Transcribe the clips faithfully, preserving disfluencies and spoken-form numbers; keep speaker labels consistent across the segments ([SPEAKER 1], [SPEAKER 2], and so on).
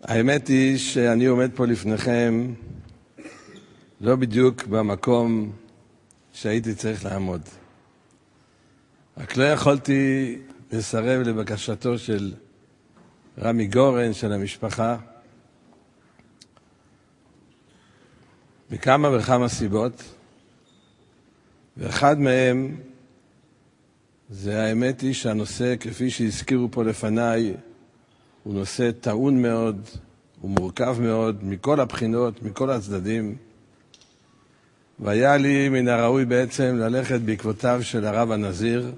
[SPEAKER 1] האמת היא שאני עומד פה לפניכם לא בדיוק במקום שהייתי צריך לעמוד. רק לא יכולתי לסרב לבקשתו של רמי גורן, של המשפחה, מכמה וכמה סיבות, ואחד מהם זה האמת היא שהנושא, כפי שהזכירו פה לפניי, הוא נושא טעון מאוד, הוא מורכב מאוד, מכל הבחינות, מכל הצדדים. והיה לי מן הראוי בעצם ללכת בעקבותיו של הרב הנזיר,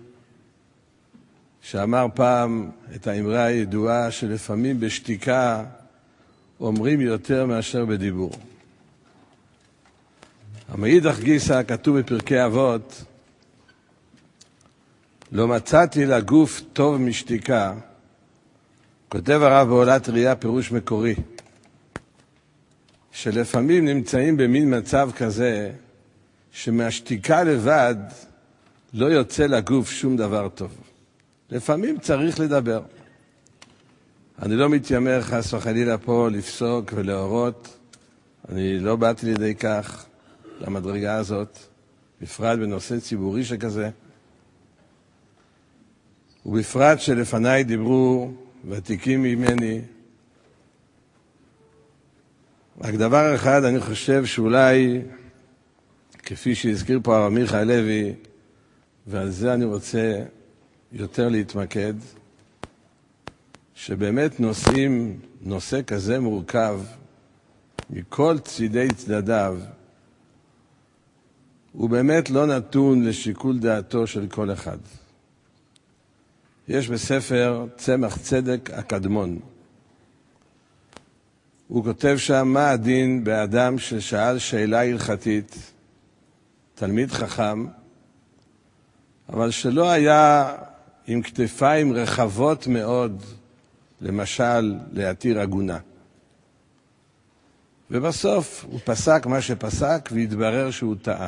[SPEAKER 1] שאמר פעם את האמרה הידועה שלפעמים בשתיקה אומרים יותר מאשר בדיבור. המאידך גיסא כתוב בפרקי אבות, לא מצאתי לגוף טוב משתיקה, כותב הרב בעולת ראייה פירוש מקורי, שלפעמים נמצאים במין מצב כזה, שמהשתיקה לבד לא יוצא לגוף שום דבר טוב. לפעמים צריך לדבר. אני לא מתיימר חס וחלילה פה לפסוק ולהורות, אני לא באתי לידי כך למדרגה הזאת, בפרט בנושא ציבורי שכזה, ובפרט שלפניי דיברו ותיקים ממני. רק דבר אחד אני חושב שאולי, כפי שהזכיר פה הרב מיכאל לוי, ועל זה אני רוצה יותר להתמקד, שבאמת נושאים, נושא כזה מורכב, מכל צידי צדדיו, הוא באמת לא נתון לשיקול דעתו של כל אחד. יש בספר צמח צדק הקדמון, הוא כותב שם מה הדין באדם ששאל שאלה הלכתית, תלמיד חכם, אבל שלא היה עם כתפיים רחבות מאוד, למשל להתיר עגונה. ובסוף הוא פסק מה שפסק והתברר שהוא טעה.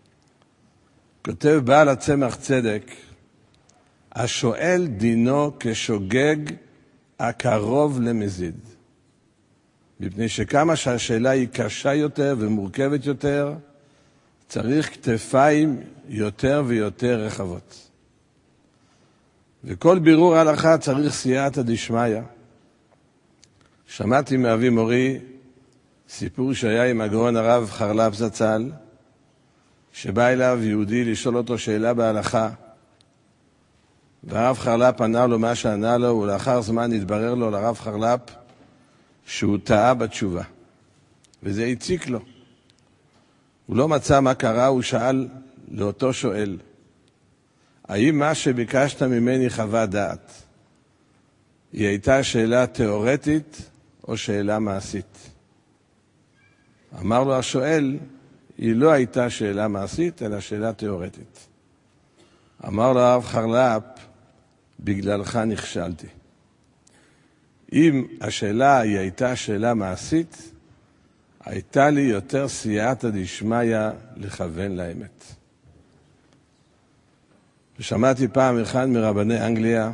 [SPEAKER 1] כותב בעל הצמח צדק, השואל דינו כשוגג הקרוב למזיד. מפני שכמה שהשאלה היא קשה יותר ומורכבת יותר, צריך כתפיים יותר ויותר רחבות. וכל בירור הלכה צריך סייעתא דשמיא. שמעתי מאבי מורי סיפור שהיה עם הגאון הרב חרל"פ זצ"ל, שבא אליו יהודי לשאול אותו שאלה בהלכה, והרב חרל"פ ענה לו מה שענה לו, ולאחר זמן התברר לו לרב חרל"פ שהוא טעה בתשובה, וזה הציק לו. הוא לא מצא מה קרה, הוא שאל לאותו שואל, האם מה שביקשת ממני חוות דעת, היא הייתה שאלה תיאורטית או שאלה מעשית? אמר לו השואל, היא לא הייתה שאלה מעשית, אלא שאלה תיאורטית. אמר לו הרב חרל"פ, בגללך נכשלתי. אם השאלה היא הייתה שאלה מעשית, הייתה לי יותר סייעתא דשמיא לכוון לאמת. ושמעתי פעם אחד מרבני אנגליה,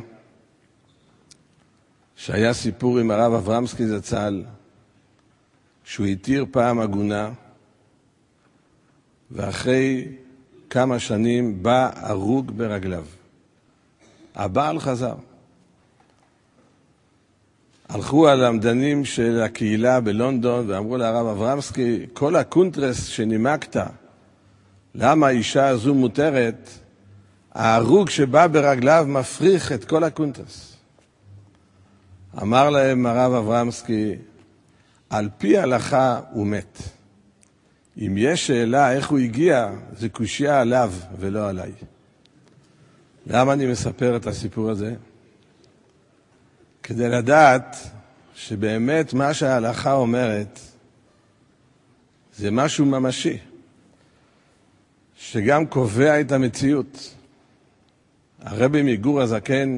[SPEAKER 1] שהיה סיפור עם הרב אברמסקי זצ"ל, שהוא התיר פעם עגונה, ואחרי כמה שנים בא הרוג ברגליו. הבעל חזר. הלכו הלמדנים של הקהילה בלונדון ואמרו לרב אברמסקי, כל הקונטרס שנימקת, למה האישה הזו מותרת, ההרוג שבא ברגליו מפריך את כל הקונטרס. אמר להם הרב אברמסקי, על פי הלכה הוא מת. אם יש שאלה איך הוא הגיע, זה קושיה עליו ולא עליי. למה אני מספר את הסיפור הזה? כדי לדעת שבאמת מה שההלכה אומרת זה משהו ממשי, שגם קובע את המציאות. הרבי מגור הזקן,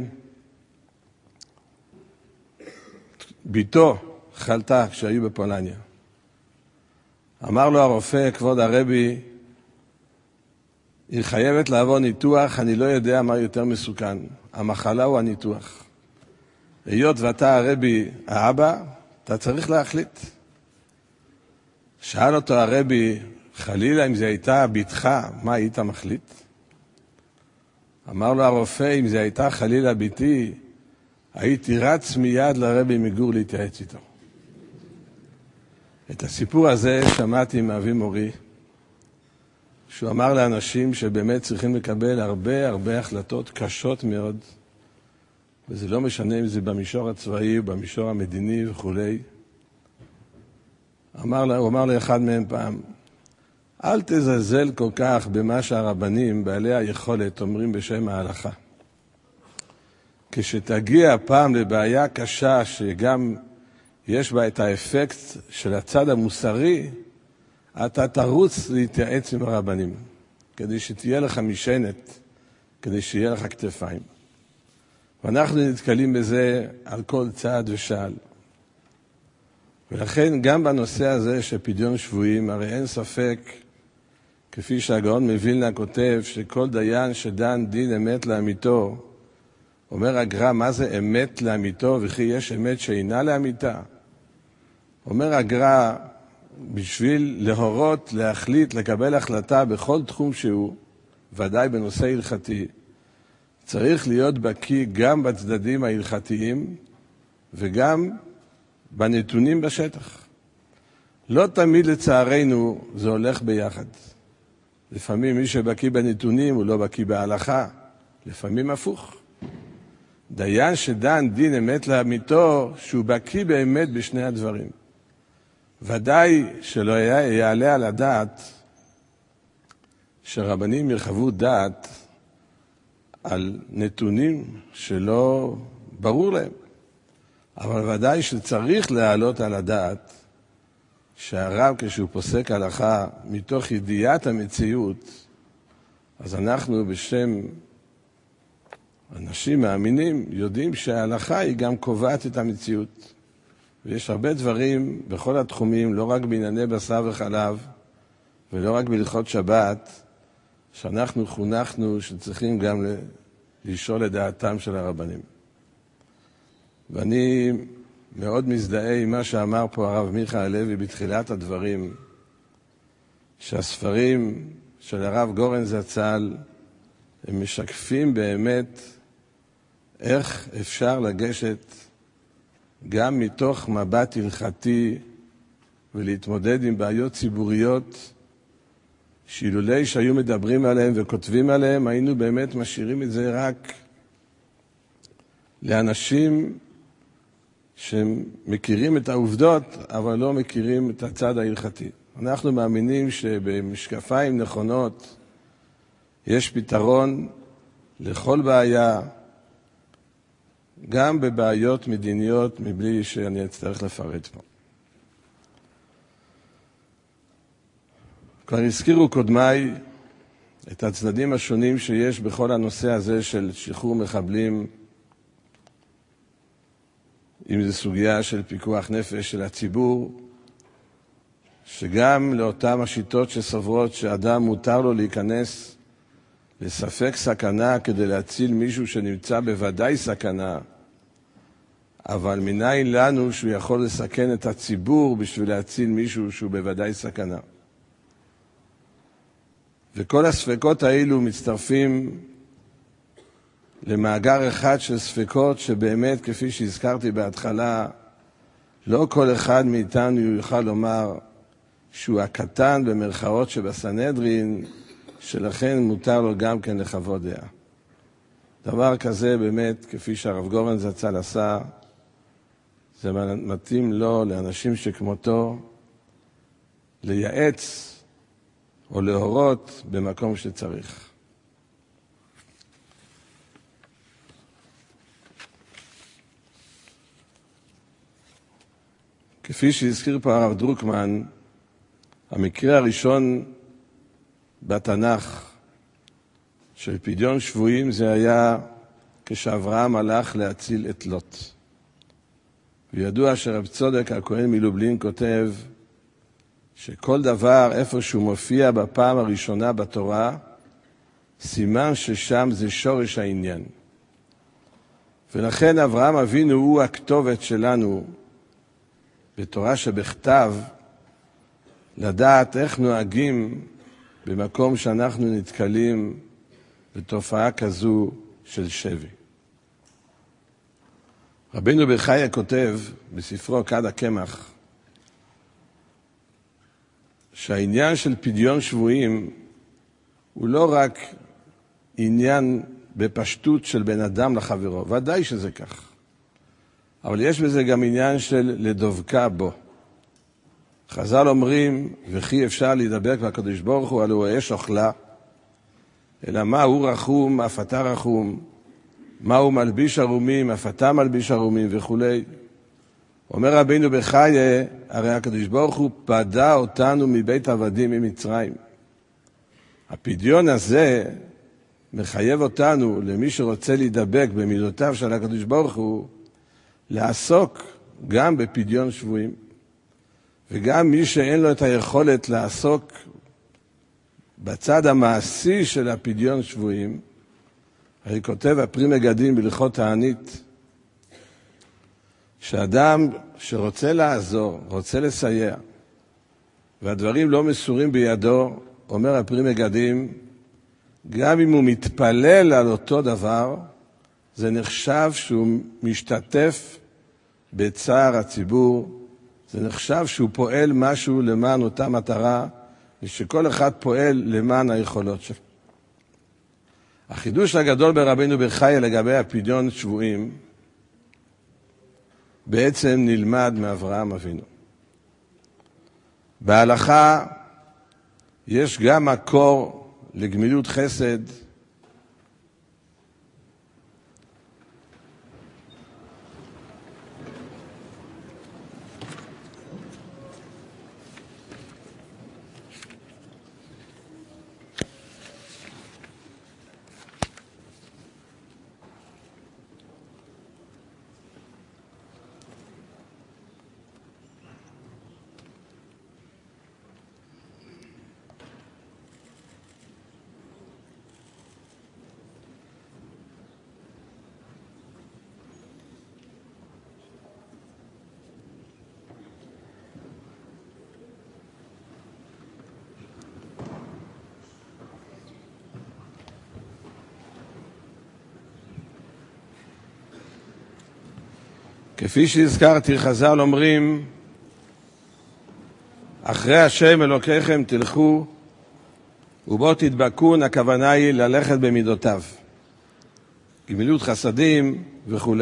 [SPEAKER 1] ביתו חלתה כשהיו בפולניה. אמר לו הרופא, כבוד הרבי, היא חייבת לעבור ניתוח, אני לא יודע מה יותר מסוכן, המחלה או הניתוח. היות ואתה הרבי האבא, אתה צריך להחליט. שאל אותו הרבי, חלילה אם זה הייתה ביתך, מה היית מחליט? אמר לו הרופא, אם זה הייתה חלילה ביתי, הייתי רץ מיד לרבי מגור להתייעץ איתו. את הסיפור הזה שמעתי מאבי מורי, שהוא אמר לאנשים שבאמת צריכים לקבל הרבה הרבה החלטות קשות מאוד, וזה לא משנה אם זה במישור הצבאי, במישור המדיני וכו'. אמר לה, הוא אמר לאחד מהם פעם, אל תזלזל כל כך במה שהרבנים, בעלי היכולת, אומרים בשם ההלכה. כשתגיע פעם לבעיה קשה שגם יש בה את האפקט של הצד המוסרי, אתה תרוץ להתייעץ עם הרבנים, כדי שתהיה לך משענת, כדי שיהיה לך כתפיים. ואנחנו נתקלים בזה על כל צעד ושעל. ולכן גם בנושא הזה של פדיון שבויים, הרי אין ספק, כפי שהגאון מווילנה כותב, שכל דיין שדן דין אמת לאמיתו, אומר הגר"א, מה זה אמת לאמיתו, וכי יש אמת שאינה לאמיתה? אומר הגר"א, בשביל להורות, להחליט, לקבל החלטה בכל תחום שהוא, ודאי בנושא הלכתי, צריך להיות בקיא גם בצדדים ההלכתיים וגם בנתונים בשטח. לא תמיד לצערנו זה הולך ביחד. לפעמים מי שבקיא בנתונים הוא לא בקיא בהלכה, לפעמים הפוך. דיין שדן דין אמת לאמיתו, שהוא בקיא באמת בשני הדברים. ודאי שלא יעלה על הדעת שרבנים ירחבו דעת על נתונים שלא ברור להם. אבל ודאי שצריך להעלות על הדעת שהרב כשהוא פוסק הלכה מתוך ידיעת המציאות, אז אנחנו בשם אנשים מאמינים יודעים שההלכה היא גם קובעת את המציאות. ויש הרבה דברים בכל התחומים, לא רק בענייני בשר וחלב, ולא רק בהלכות שבת, שאנחנו חונכנו שצריכים גם לשאול את דעתם של הרבנים. ואני מאוד מזדהה עם מה שאמר פה הרב מיכה הלוי בתחילת הדברים, שהספרים של הרב גורן זצ"ל הם משקפים באמת איך אפשר לגשת גם מתוך מבט הלכתי ולהתמודד עם בעיות ציבוריות שאילולי שהיו מדברים עליהם וכותבים עליהם, היינו באמת משאירים את זה רק לאנשים שמכירים את העובדות, אבל לא מכירים את הצד ההלכתי. אנחנו מאמינים שבמשקפיים נכונות יש פתרון לכל בעיה, גם בבעיות מדיניות, מבלי שאני אצטרך לפרט פה. כבר הזכירו קודמיי את הצדדים השונים שיש בכל הנושא הזה של שחרור מחבלים, אם זו סוגיה של פיקוח נפש של הציבור, שגם לאותם השיטות שסוברות שאדם מותר לו להיכנס לספק סכנה כדי להציל מישהו שנמצא בוודאי סכנה, אבל מניין לנו שהוא יכול לסכן את הציבור בשביל להציל מישהו שהוא בוודאי סכנה. וכל הספקות האלו מצטרפים למאגר אחד של ספקות שבאמת, כפי שהזכרתי בהתחלה, לא כל אחד מאיתנו יוכל לומר שהוא הקטן במרכאות שבסנהדרין, שלכן מותר לו גם כן לחוות דעה. דבר כזה באמת, כפי שהרב גורן זצ"ל עשה, זה מתאים לו, לאנשים שכמותו, לייעץ או להורות במקום שצריך. כפי שהזכיר פה הרב דרוקמן, המקרה הראשון בתנ"ך של פדיון שבויים זה היה כשאברהם הלך להציל את לוט. וידוע שרב צודק הכהן מלובלין כותב שכל דבר איפה שהוא מופיע בפעם הראשונה בתורה, סימן ששם זה שורש העניין. ולכן אברהם אבינו הוא הכתובת שלנו בתורה שבכתב, לדעת איך נוהגים במקום שאנחנו נתקלים בתופעה כזו של שבי. רבינו בחייא כותב בספרו כד הקמח, שהעניין של פדיון שבויים הוא לא רק עניין בפשטות של בן אדם לחברו, ודאי שזה כך. אבל יש בזה גם עניין של לדבקה בו. חז"ל אומרים, וכי אפשר להידבק בקדוש ברוך הוא, הלוא הוא אש אוכלה, אלא מה הוא רחום, אף אתה רחום, מה הוא מלביש ערומים, אף אתה מלביש ערומים וכו'. אומר רבינו בחייא, הרי הקדוש ברוך הוא פדה אותנו מבית עבדים ממצרים. הפדיון הזה מחייב אותנו, למי שרוצה להידבק במידותיו של הקדוש ברוך הוא, לעסוק גם בפדיון שבויים. וגם מי שאין לו את היכולת לעסוק בצד המעשי של הפדיון שבויים, הרי כותב הפרי מגדים בהלכות תענית, שאדם שרוצה לעזור, רוצה לסייע, והדברים לא מסורים בידו, אומר הפרי מגדים, גם אם הוא מתפלל על אותו דבר, זה נחשב שהוא משתתף בצער הציבור, זה נחשב שהוא פועל משהו למען אותה מטרה, ושכל אחד פועל למען היכולות שלו. החידוש הגדול ברבינו בחייא לגבי הפדיון שבויים, בעצם נלמד מאברהם אבינו. בהלכה יש גם מקור לגמילות חסד, כפי שהזכרתי, חז"ל אומרים, אחרי השם אלוקיכם תלכו, ובו תדבקון, הכוונה היא ללכת במידותיו. גמילות חסדים וכו'.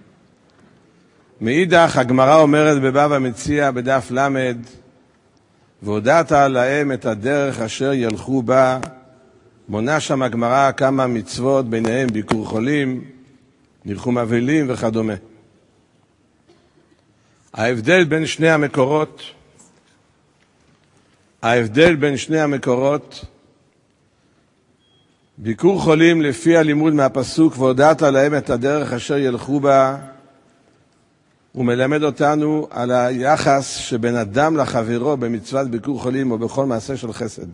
[SPEAKER 1] מאידך, הגמרא אומרת בבבא מציעא בדף למד, והודעת להם את הדרך אשר ילכו בה, מונה שם הגמרא כמה מצוות, ביניהם ביקור חולים, ניחום אבלים וכדומה. ההבדל בין שני המקורות, ההבדל בין שני המקורות, ביקור חולים לפי הלימוד מהפסוק, והודעת להם את הדרך אשר ילכו בה, הוא מלמד אותנו על היחס שבין אדם לחברו במצוות ביקור חולים או בכל מעשה של חסד.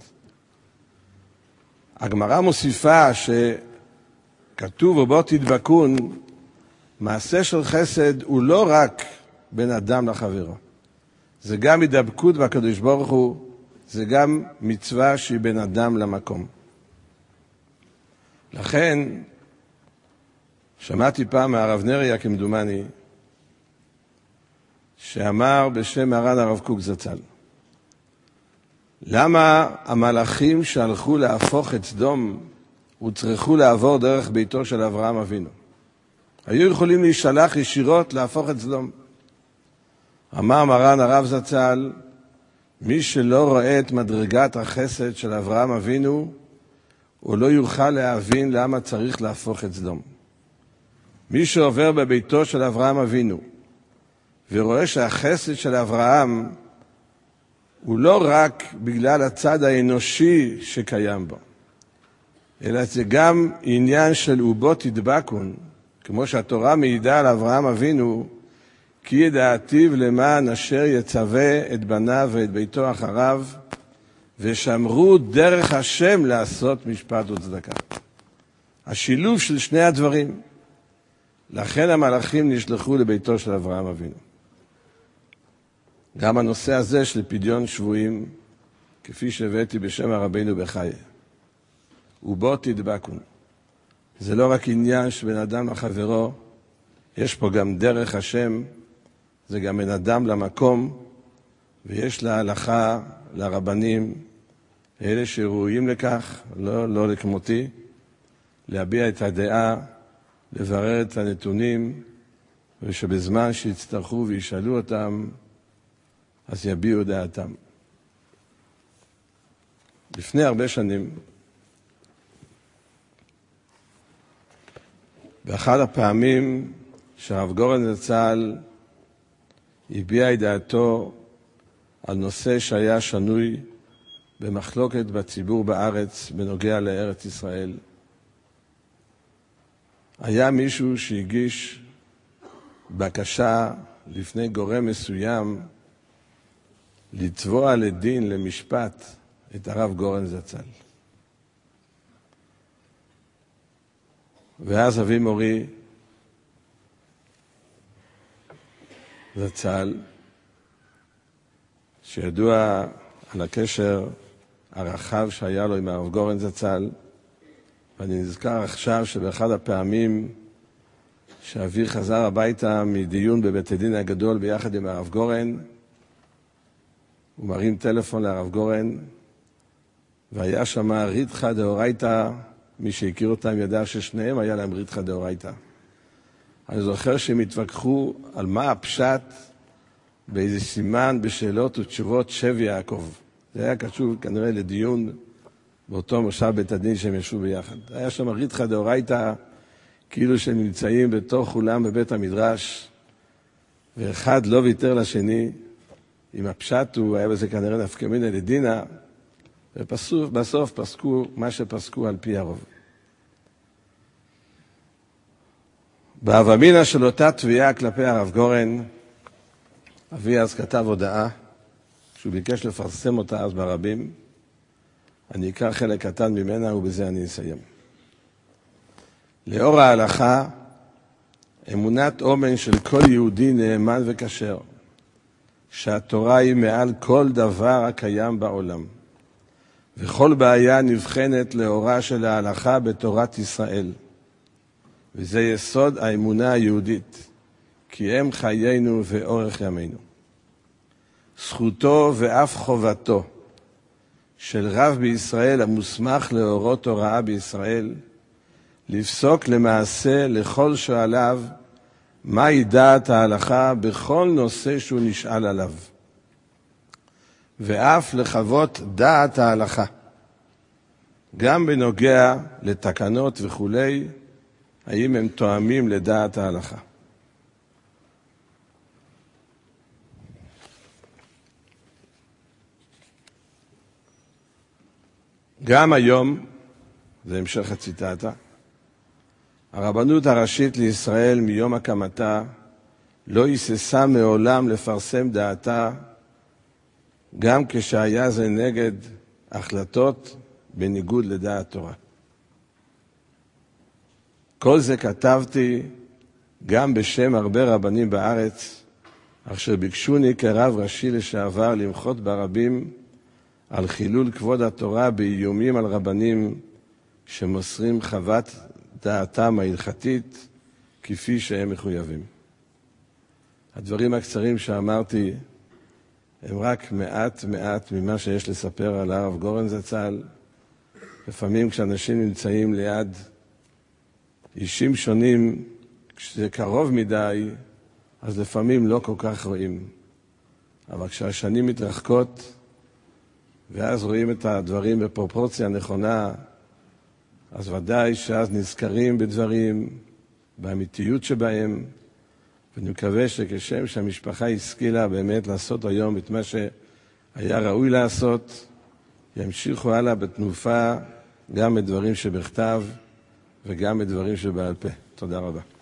[SPEAKER 1] הגמרא מוסיפה שכתוב ובו תדבקון, מעשה של חסד הוא לא רק בין אדם לחברו. זה גם הידבקות בקדוש ברוך הוא, זה גם מצווה שהיא בין אדם למקום. לכן, שמעתי פעם מהרב נריה כמדומני, שאמר בשם מרן הרב קוק זצ"ל, למה המלאכים שהלכו להפוך את סדום וצריכו לעבור דרך ביתו של אברהם אבינו? היו יכולים להישלח ישירות להפוך את סדום. אמר מרן הרב זצ"ל, מי שלא רואה את מדרגת החסד של אברהם אבינו, הוא לא יוכל להבין למה צריך להפוך את סדום. מי שעובר בביתו של אברהם אבינו, ורואה שהחסד של אברהם הוא לא רק בגלל הצד האנושי שקיים בו, אלא זה גם עניין של ובו תדבקון, כמו שהתורה מעידה על אברהם אבינו, כי ידעתיו למען אשר יצווה את בניו ואת ביתו אחריו, ושמרו דרך השם לעשות משפט וצדקה. השילוב של שני הדברים. לכן המלאכים נשלחו לביתו של אברהם אבינו. גם הנושא הזה של פדיון שבויים, כפי שהבאתי בשם הרבינו בחיי, ובו תדבקון. זה לא רק עניין שבין אדם לחברו, יש פה גם דרך השם, זה גם בין אדם למקום, ויש להלכה, לרבנים, אלה שראויים לכך, לא, לא לכמותי, להביע את הדעה, לברר את הנתונים, ושבזמן שיצטרכו וישאלו אותם, אז יביעו דעתם. לפני הרבה שנים, באחד הפעמים שהרב גורן זצ"ל הביע את דעתו על נושא שהיה שנוי במחלוקת בציבור בארץ בנוגע לארץ ישראל, היה מישהו שהגיש בקשה לפני גורם מסוים לתבוע לדין, למשפט, את הרב גורן זצ"ל. ואז אבי מורי זצ"ל, שידוע על הקשר הרחב שהיה לו עם הרב גורן זצ"ל, ואני נזכר עכשיו שבאחד הפעמים שאבי חזר הביתה מדיון בבית הדין הגדול ביחד עם הרב גורן, הוא מרים טלפון לרב גורן, והיה שם ריתחא דאורייתא, מי שהכיר אותם ידע ששניהם היה להם ריתחא דאורייתא. אני זוכר שהם התווכחו על מה הפשט באיזה סימן בשאלות ותשובות שב יעקב. זה היה קשור כנראה לדיון באותו מושב בית הדין שהם ישבו ביחד. היה שם ריתחא דאורייתא, כאילו שהם נמצאים בתוך אולם בבית המדרש, ואחד לא ויתר לשני, עם הפשט הוא היה בזה כנראה נפקא מינה לדינה, ובסוף פסקו מה שפסקו על פי הרוב. בהווה אמינא של אותה תביעה כלפי הרב גורן, אבי אז כתב הודעה, שהוא ביקש לפרסם אותה אז ברבים, אני אקרא חלק קטן ממנה ובזה אני אסיים. לאור ההלכה, אמונת אומן של כל יהודי נאמן וכשר, שהתורה היא מעל כל דבר הקיים בעולם, וכל בעיה נבחנת לאורה של ההלכה בתורת ישראל, וזה יסוד האמונה היהודית, כי הם חיינו ואורך ימינו. זכותו ואף חובתו של רב בישראל המוסמך להורות הוראה בישראל, לפסוק למעשה לכל שואליו מהי דעת ההלכה בכל נושא שהוא נשאל עליו, ואף לחוות דעת ההלכה, גם בנוגע לתקנות וכו', האם הם תואמים לדעת ההלכה. גם היום, זה המשך הציטטה, הרבנות הראשית לישראל מיום הקמתה לא היססה מעולם לפרסם דעתה, גם כשהיה זה נגד החלטות בניגוד לדעת תורה. כל זה כתבתי גם בשם הרבה רבנים בארץ, אשר ביקשוני כרב ראשי לשעבר למחות ברבים על חילול כבוד התורה באיומים על רבנים שמוסרים חוות דעתם ההלכתית כפי שהם מחויבים. הדברים הקצרים שאמרתי הם רק מעט מעט ממה שיש לספר על הרב גורן זצ"ל. לפעמים כשאנשים נמצאים ליד אישים שונים, כשזה קרוב מדי, אז לפעמים לא כל כך רואים. אבל כשהשנים מתרחקות, ואז רואים את הדברים בפרופורציה נכונה, אז ודאי שאז נזכרים בדברים, באמיתיות שבהם, ואני מקווה שכשם שהמשפחה השכילה באמת לעשות היום את מה שהיה ראוי לעשות, ימשיכו הלאה בתנופה גם בדברים שבכתב וגם בדברים שבעל פה. תודה רבה.